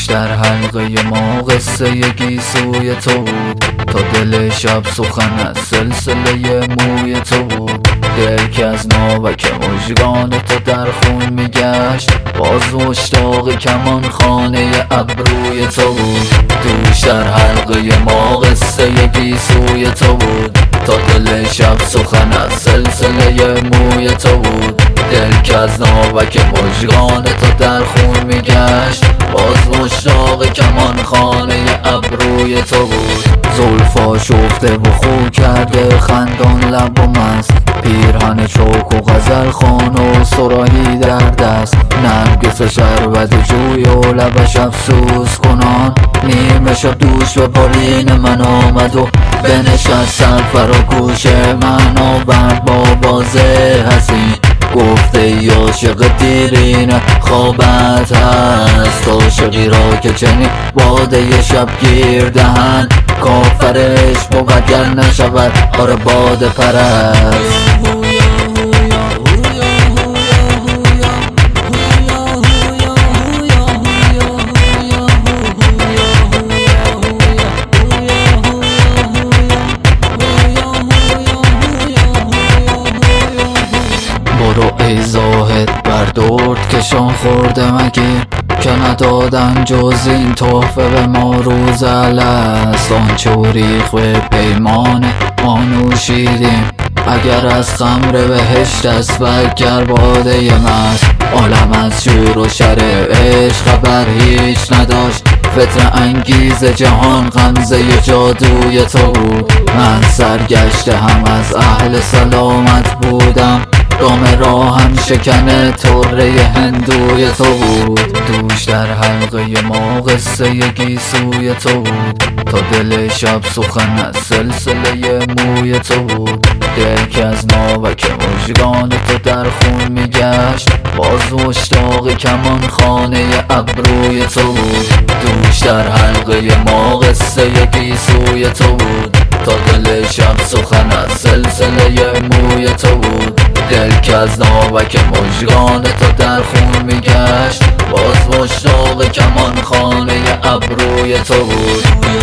در حلقه ما قصه گیسوی تو بود، تا دل شب سخن از سلسله موی تو بود. دل که از ناوک مژگان تو در خون میگشت، باز مشتاق کمان خانه ابروی تو بود. دوش در حلقه ما قصه گیسوی تو بود، تا دل شب سخن از سلسله موی تو بود. دل که از ناوک مژگان تو در خون میگشت، باز مشتاق کمان خانه ابروی تو بود. زلفا شفته و خو کرده خندان لب و مست، پیرهن چوک و غزل خوان و صراحی در دست. نرگس شربت جوی و لبش افسوس کنان، نیمه شب دوش به بالین من آمد و بنشست سرفر و گوش من آورد با بازه حسین. گفته ای عاشق دیرینه خوابت هست، عاشقی را که چنین باده شبگیر دهن، کافرش بود گر نشود آره باده پرست. برو ای زاهد بر درد کشان خورده مگیر، که ندادن جز این تحفه به ما روز الست. آنچه و ریخ به پیمان ما نوشیدیم، اگر از خمر بهشت است و اگر باده مست. عالم از شور و شر عشق خبر هیچ نداشت، فتنه انگیز جهان غمزه جادوی تو بود. من سرگشته هم از اهل سلامت بودم، دام راهم شکن طره هندوی تو بود. دوش در حلقه ما قصه گیسوی تو بود، تا دل شب سخن از سلسله موی تو بود. دل که از ناوک مژگان تو در خون میگشت، باز مشتاق کمان خانه ابروی تو بود. دوش در حلقه ما قصه گیسوی تو بود، تا دل شب سخن از سلسله موی تو بود. دل که از ناوک مژگان تو در خون میگشت، باز مشتاق کمان خانه ابروی تو بود.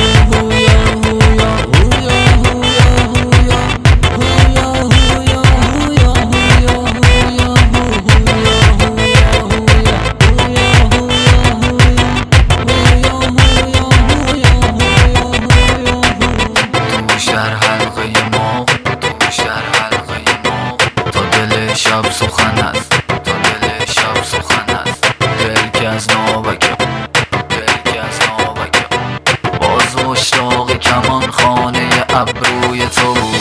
شب سخن است، تا دل شب سخن است. دل که از ناوک باز مشتاق کمان خانه ابروی تو بود.